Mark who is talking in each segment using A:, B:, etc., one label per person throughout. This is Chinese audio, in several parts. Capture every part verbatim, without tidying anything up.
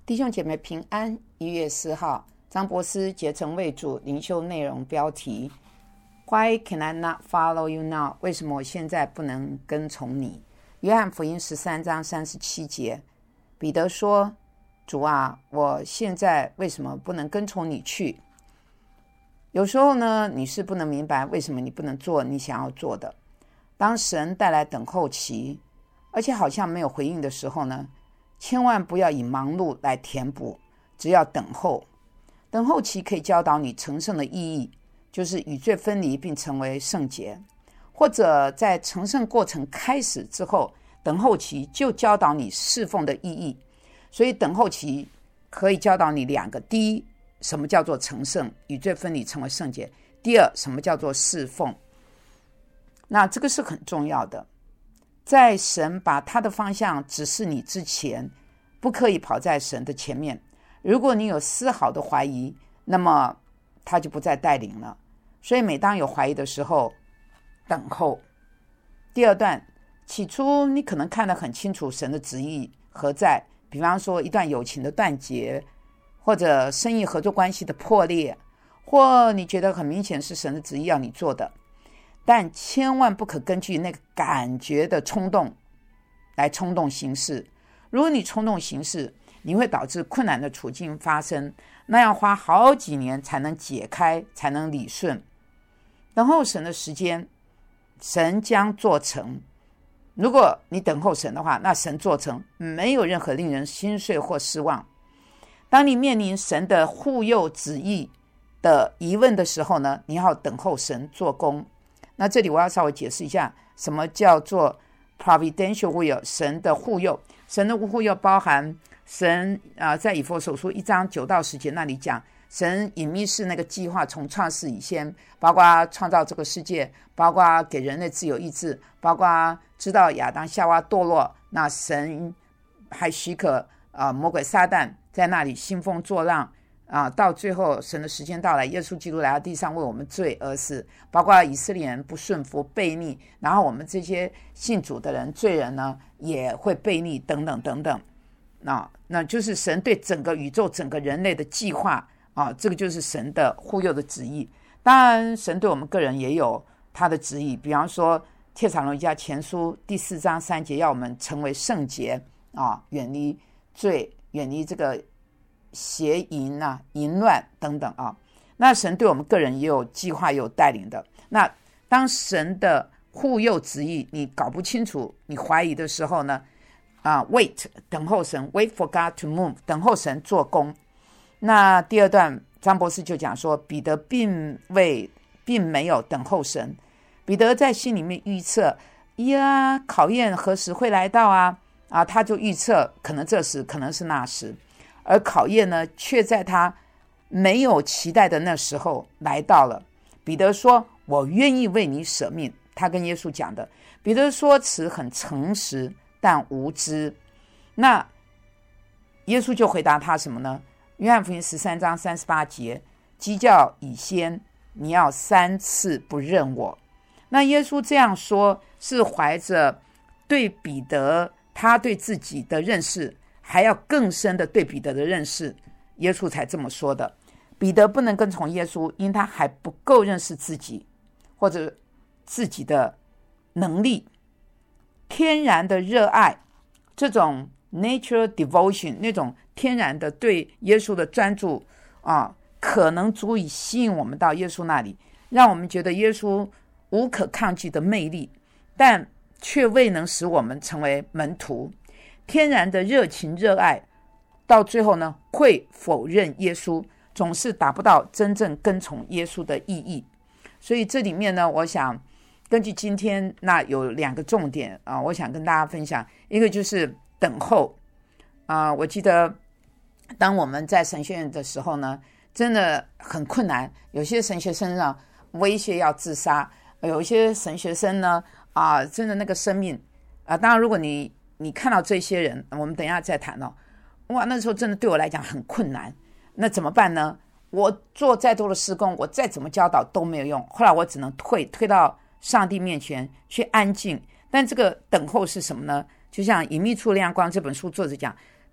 A: 弟兄姐妹平安。一月四号，张伯斯竭诚为主灵修内容标题 Why can I not follow you now？ 为什么我现在不能跟从你？约翰福音十三章三十七节，彼得说，主啊，我现在为什么不能跟从你去？有时候呢，你是不能明白为什么你不能做你想要做的。当神带来等候期，而且好像没有回应的时候呢，千万不要以忙碌来填补，只要等候。等候期可以教导你成圣的意义，就是与罪分离并成为圣洁，或者在成圣过程开始之后，等候期就教导你侍奉的意义。所以等候期可以教导你两个：第一，什么叫做成圣，与罪分离成为圣洁；第二，什么叫做侍奉。那这个是很重要的。在神把他的方向指示你之前，不可以跑在神的前面。如果你有丝毫的怀疑，那么他就不再带领了。所以每当有怀疑的时候，等候。第二段，起初你可能看得很清楚神的旨意何在，比方说一段友情的断绝，或者生意合作关系的破裂，或你觉得很明显是神的旨意要你做的，但千万不可根据那个感觉的冲动来冲动行事。如果你冲动行事，你会导致困难的处境发生，那要花好几年才能解开，才能理顺。等候神的时间，神将做成。如果你等候神的话，那神做成没有任何令人心碎或失望。当你面临神的护佑旨意的疑问的时候呢，你要等候神做工。那这里我要稍微解释一下，什么叫做 providential will， 神的护佑。神的护佑包含神、呃、在以弗所书一章九到十节那里讲，神隐秘式那个计划从创世以前，包括创造这个世界，包括给人类自由意志，包括知道亚当夏娃堕落，那神还许可、呃、魔鬼撒旦在那里兴风作浪啊，到最后神的时间到来，耶稣基督来到地上为我们罪而死，包括以色列人不顺服悖逆，然后我们这些信主的人罪人呢也会悖逆等等等等。那那就是神对整个宇宙整个人类的计划啊，这个就是神的护佑的旨意。当然神对我们个人也有他的旨意，比方说帖撒罗尼迦前书第四章三节要我们成为圣洁啊，远离罪，远离这个邪淫啊、淫乱等等啊。那神对我们个人也有计划，也有带领的。那当神的护佑旨意你搞不清楚，你怀疑的时候呢，啊 ，wait， 等候神 ，wait for God to move， 等候神做工。那第二段张博士就讲说，彼得并未并没有等候神，彼得在心里面预测，呀，考验何时会来到啊？啊，他就预测可能这时，可能是那时。而考验呢，却在他没有期待的那时候来到了。彼得说，我愿意为你舍命。他跟耶稣讲的。彼得说辞很诚实，但无知。那耶稣就回答他什么呢？约翰福音十三章三十八节，鸡叫以先，你要三次不认我。那耶稣这样说，是怀着对彼得他对自己的认识还要更深的对彼得的认识，耶稣才这么说的。彼得不能跟从耶稣，因他还不够认识自己，或者自己的能力。天然的热爱，这种 natural devotion， 那种天然的对耶稣的专注啊，可能足以吸引我们到耶稣那里，让我们觉得耶稣无可抗拒的魅力，但却未能使我们成为门徒。天然的热情热爱到最后呢，会否认耶稣，总是达不到真正跟从耶稣的意义。所以这里面呢，我想根据今天那有两个重点啊，我想跟大家分享。一个就是等候啊，我记得当我们在神学院的时候呢，真的很困难，有些神学生呢威胁要自杀，有一些神学生呢啊，真的那个生命啊，当然如果你你看到这些人，我们等一下再谈哦。哇，那时候真的对我来讲很困难，那怎么办呢？我做再多的事工，我再怎么教导都没有用，后来我只能退退到上帝面前去安静。但这个等候是什么呢？就像《隐秘处亮光》这本书作者讲，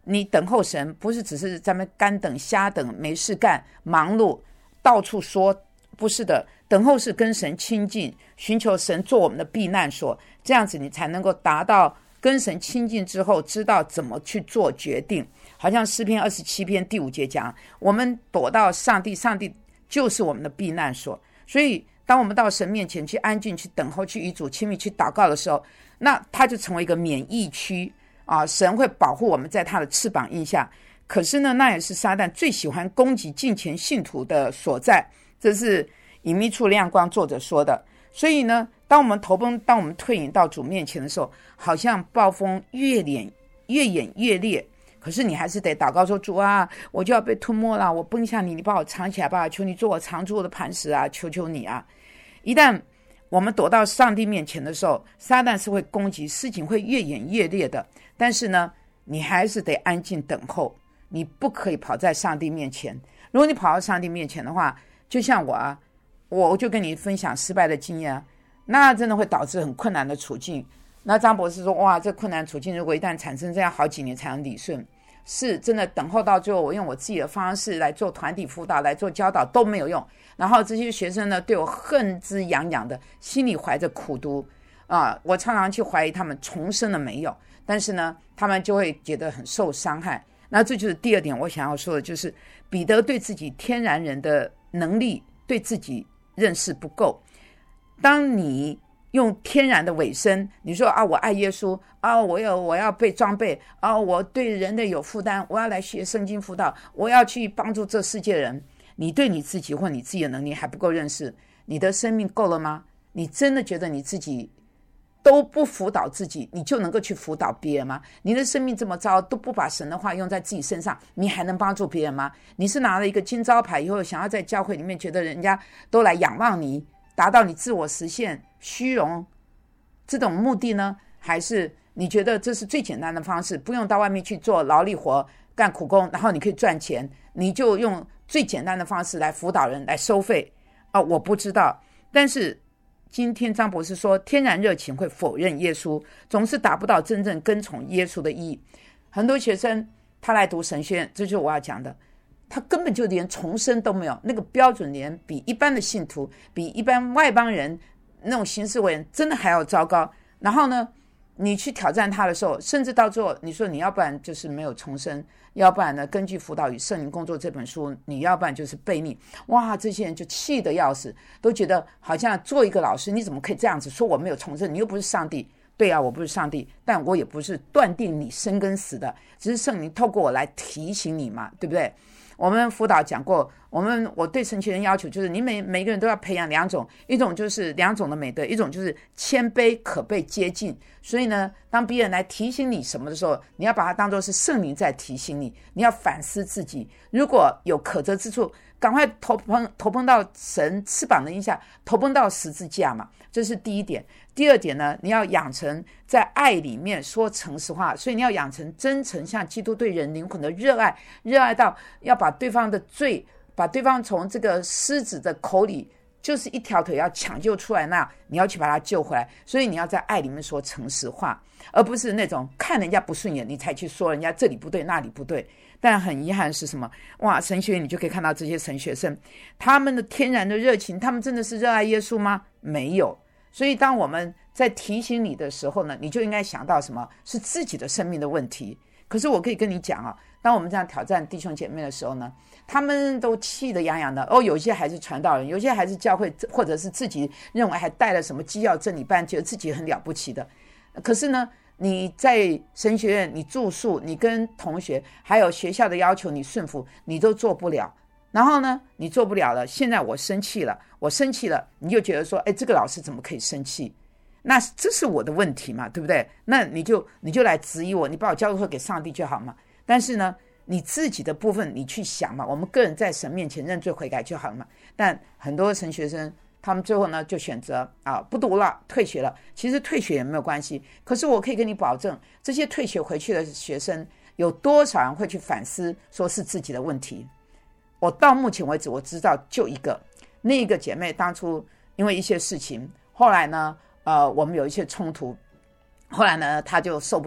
A: 你等候神不是只是在那干等瞎等没事干忙碌到处说，不是的，等候是跟神亲近，寻求神做我们的避难所，这样子你才能够达到跟神亲近之后知道怎么去做决定。好像诗篇二十七篇第五节讲，我们躲到上帝，上帝就是我们的避难所。所以当我们到神面前去安静去等候去与主亲密去祷告的时候，那他就成为一个免疫区啊，神会保护我们在他的翅膀荫下。可是呢，那也是撒旦最喜欢攻击敬虔信徒的所在，这是隐秘处亮光作者说的。所以呢，当我们投奔当我们退隐到主面前的时候，好像暴风越演越演越烈，可是你还是得祷告说，主啊，我就要被吞没了，我奔向你，你把我藏起来吧，求你做我常住的磐石啊，求求你啊。一旦我们躲到上帝面前的时候，撒旦是会攻击，事情会越演越烈的。但是呢，你还是得安静等候，你不可以跑在上帝面前。如果你跑到上帝面前的话，就像我啊，我就跟你分享失败的经验啊，那真的会导致很困难的处境。那张博士说，哇，这困难处境如果一旦产生，这样好几年才能理顺。是真的等候到最后，我用我自己的方式来做团体辅导，来做教导都没有用。然后这些学生呢，对我恨之痒痒的，心里怀着苦毒啊，我常常去怀疑他们重生了没有，但是呢，他们就会觉得很受伤害。那这就是第二点我想要说的，就是彼得对自己天然人的能力对自己认识不够。当你用天然的委身，你说啊，我爱耶稣啊，我要我要被装备啊，我对人类有负担，我要来学圣经辅导，我要去帮助这世界人。你对你自己或你自己的能力还不够认识，你的生命够了吗？你真的觉得你自己都不辅导自己，你就能够去辅导别人吗？你的生命这么糟，都不把神的话用在自己身上，你还能帮助别人吗？你是拿了一个金招牌以后，想要在教会里面觉得人家都来仰望你，达到你自我实现虚荣这种目的呢？还是你觉得这是最简单的方式，不用到外面去做劳力活干苦工，然后你可以赚钱，你就用最简单的方式来辅导人来收费啊？我不知道。但是今天张博士说，天然热情会否认耶稣，总是达不到真正跟从耶稣的意义。很多学生他来读神学院，这就是我要讲的，他根本就连重生都没有，那个标准连比一般的信徒，比一般外邦人那种行事为人真的还要糟糕。然后呢，你去挑战他的时候，甚至到最后你说你要不然就是没有重生，要不然呢根据辅导与圣灵工作这本书，你要不然就是悖逆。哇，这些人就气得要死，都觉得好像做一个老师你怎么可以这样子说，我没有重生，你又不是上帝。对啊，我不是上帝，但我也不是断定你生跟死的，只是圣灵透过我来提醒你嘛，对不对？我们辅导讲过，我们我对神学人要求就是你每每个人都要培养两种，一种就是两种的美德，一种就是谦卑可被接近。所以呢，当别人来提醒你什么的时候，你要把它当作是圣灵在提醒你，你要反思自己，如果有可责之处，赶快投奔投奔到神翅膀的荫下，投奔到十字架嘛，这是第一点。第二点呢，你要养成在爱里面说诚实话，所以你要养成真诚像基督对人灵魂的热爱，热爱到要把对方的罪，把对方从这个狮子的口里就是一条腿要抢救出来，那你要去把他救回来。所以你要在爱里面说诚实话，而不是那种看人家不顺眼你才去说人家这里不对那里不对。但很遗憾是什么？哇，神学院你就可以看到这些神学生，他们的天然的热情，他们真的是热爱耶稣吗？没有。所以当我们在提醒你的时候呢，你就应该想到什么是自己的生命的问题。可是我可以跟你讲啊，当我们这样挑战弟兄姐妹的时候呢，他们都气得痒痒的。哦，有些还是传道人，有些还是教会，或者是自己认为还带了什么基要真理班，觉得自己很了不起的。可是呢，你在神学院你住宿，你跟同学还有学校的要求你顺服，你都做不了。然后呢，你做不了了，现在我生气了，我生气了，你就觉得说，哎，这个老师怎么可以生气？那这是我的问题嘛，对不对？那你就你就来质疑我，你把我交托给上帝就好嘛。但是呢，你自己的部分你去想嘛，我们个人在神面前认罪悔改就好了嘛。但很多神学生他们最后呢就选择啊不读了，退学了。其实退学也没有关系，可是我可以跟你保证，这些退学回去的学生有多少人会去反思，说是自己的问题？我到目前为止我知道就一个，那一个姐妹当初因为一些事情，后来呢呃我们有一些冲突，后来呢她就受不了，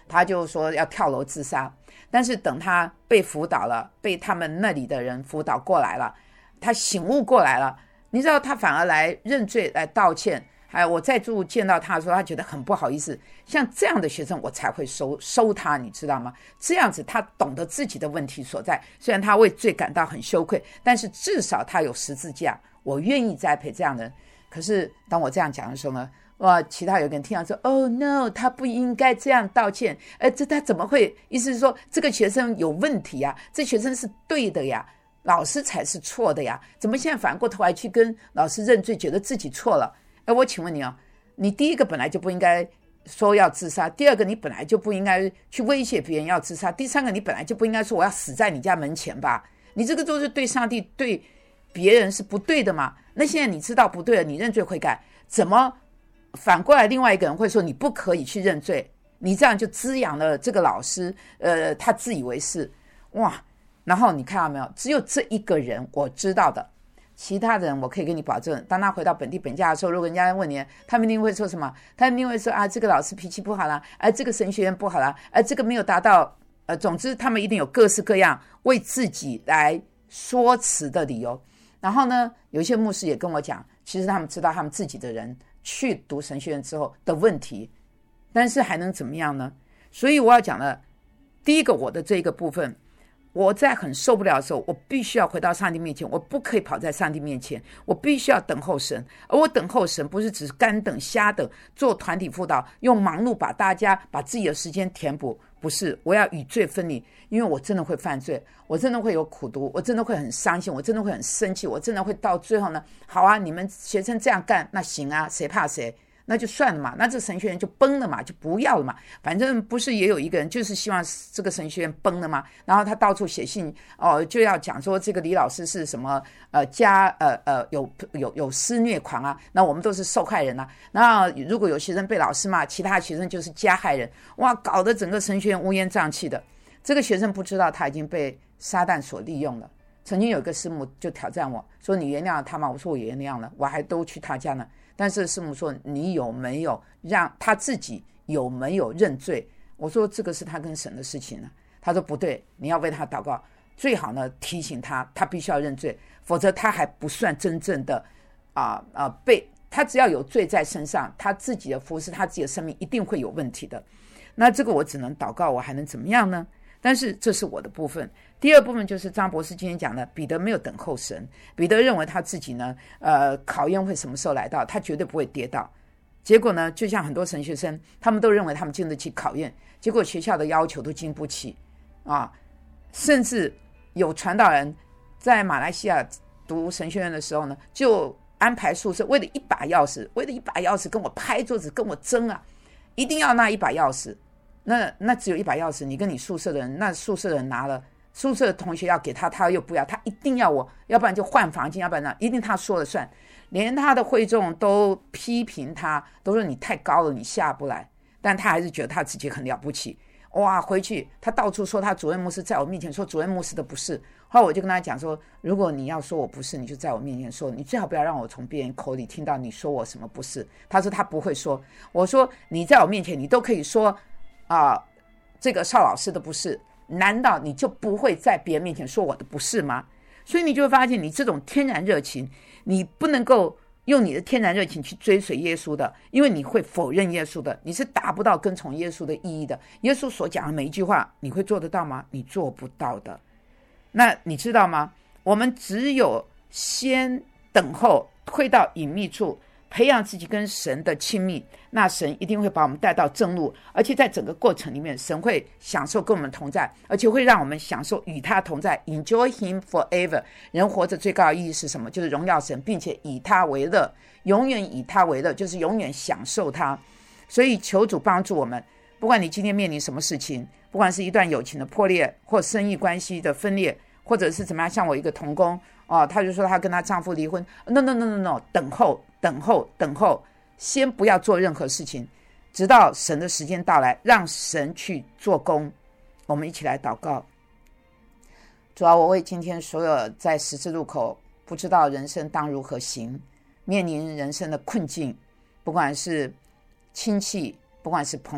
A: 他就说要跳楼自杀。但是等他被辅导了，被他们那里的人辅导过来了，他醒悟过来了，你知道他反而来认罪来道歉。还有我再度见到他的时候，他觉得很不好意思。像这样的学生我才会收收他，你知道吗？这样子他懂得自己的问题所在，虽然他为罪感到很羞愧，但是至少他有十字架，我愿意栽培这样的人。可是当我这样讲的时候呢，哇，其他有个人听到说 Oh no， 他不应该这样道歉，呃，这他怎么会，意思是说这个学生有问题呀，这学生是对的呀，老师才是错的呀，怎么现在反过头来去跟老师认罪，觉得自己错了？哎，我请问你哦，你第一个本来就不应该说要自杀，第二个你本来就不应该去威胁别人要自杀，第三个你本来就不应该说我要死在你家门前吧？你这个都是对上帝对别人是不对的嘛？那现在你知道不对了，你认罪悔改，怎么反过来另外一个人会说你不可以去认罪？你这样就滋养了这个老师，呃，他自以为是，哇！然后你看到没有？只有这一个人我知道的。其他人我可以跟你保证，当他回到本地本家的时候，如果人家问你，他们一定会说什么？他们一定会说啊，这个老师脾气不好啦，啊，这个神学院不好啦，啊，这个没有达到，呃，总之他们一定有各式各样为自己来说辞的理由。然后呢，有一些牧师也跟我讲，其实他们知道他们自己的人去读神学院之后的问题，但是还能怎么样呢？所以我要讲的第一个，我的这个部分，我在很受不了的时候，我必须要回到上帝面前，我不可以跑在上帝面前，我必须要等候神。而我等候神不是只是干等瞎等，做团体辅导，用忙碌把大家把自己的时间填补，不是，我要与罪分离，因为我真的会犯罪，我真的会有苦毒，我真的会很伤心，我真的会很生气，我真的会到最后呢，好啊，你们学生这样干，那行啊，谁怕谁，那就算了嘛，那这神学院就崩了嘛，就不要了嘛。反正不是也有一个人就是希望这个神学院崩了嘛，然后他到处写信哦，就要讲说这个李老师是什么呃加呃呃有有有施虐狂啊，那我们都是受害人啊。然后如果有学生被老师骂，其他学生就是加害人，哇，搞得整个神学院乌烟瘴气的。这个学生不知道他已经被撒旦所利用了。曾经有一个师母就挑战我说：“你原谅了他吗？”我说：“我原谅了，我还都去他家呢。”但是师母说：“你有没有让他自己有没有认罪？”我说：“这个是他跟神的事情呢。”他说：“不对，你要为他祷告，最好呢提醒他，他必须要认罪，否则他还不算真正的啊啊、呃、被他只要有罪在身上，他自己的服事，他自己的生命一定会有问题的。那这个我只能祷告，我还能怎么样呢？但是这是我的部分。第二部分就是张博士今天讲的，彼得没有等候神，彼得认为他自己呢，呃，考验会什么时候来到，他绝对不会跌倒。结果呢，就像很多神学生，他们都认为他们经得起考验，结果学校的要求都经不起啊。甚至有传道人在马来西亚读神学院的时候呢，就安排宿舍，为了一把钥匙，为了一把钥匙跟我拍桌子，跟我争啊，一定要那一把钥匙。那那只有一把钥匙，你跟你宿舍的人，那宿舍的人拿了，宿舍的同学要给他，他又不要，他一定要我，要不然就换房间，要不然呢，一定他说了算。连他的会众都批评他，都说你太高了，你下不来。但他还是觉得他自己很了不起。哇，回去他到处说他主任牧师，在我面前说主任牧师的不是。后来我就跟他讲说，如果你要说我不是，你就在我面前说，你最好不要让我从别人口里听到你说我什么不是。他说他不会说。我说你在我面前你都可以说啊、呃，这个邵老师的不是，难道你就不会在别人面前说我的不是吗？所以你就会发现，你这种天然热情，你不能够用你的天然热情去追随耶稣的，因为你会否认耶稣的，你是达不到跟从耶稣的意义的。耶稣所讲的每一句话，你会做得到吗？你做不到的。那你知道吗？我们只有先等候，退到隐秘处，培养自己跟神的亲密，那神一定会把我们带到正路，而且在整个过程里面，神会享受跟我们同在，而且会让我们享受与他同在 Enjoy him forever。 人活着最高的意义是什么？就是荣耀神，并且以他为乐，永远以他为乐，就是永远享受他。所以求主帮助我们，不管你今天面临什么事情，不管是一段友情的破裂，或生意关系的分裂，或者是怎么样，像我一个同工哦，他就说他跟他丈夫离婚， no no no no no， 等候等候等候，先不要做任何事情，直到神的时间到来，让神去做工。我们一起来祷告。主啊，我为今天所有在十字路口不知道人生当如何行，面临人生的困境，不管是亲戚，不管是朋友，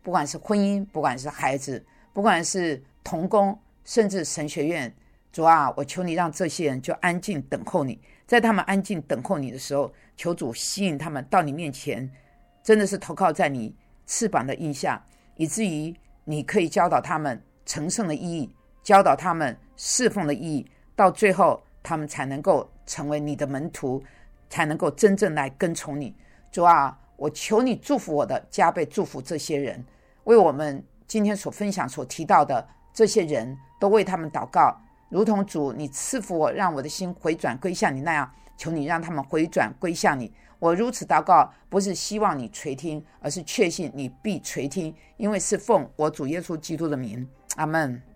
A: 不管是婚姻，不管是孩子，不管是同工，甚至神学院，主啊，我求你让这些人就安静等候你，在他们安静等候你的时候，求主吸引他们到你面前，真的是投靠在你翅膀的荫下，以至于你可以教导他们成圣的意义，教导他们侍奉的意义，到最后他们才能够成为你的门徒，才能够真正来跟从你。主啊，我求你祝福我的，加倍祝福这些人，为我们今天所分享所提到的这些人都为他们祷告，如同主你赐福我，让我的心回转归向你那样，求你让他们回转归向你。我如此祷告，不是希望你垂听，而是确信你必垂听，因为是奉我主耶稣基督的名，阿们。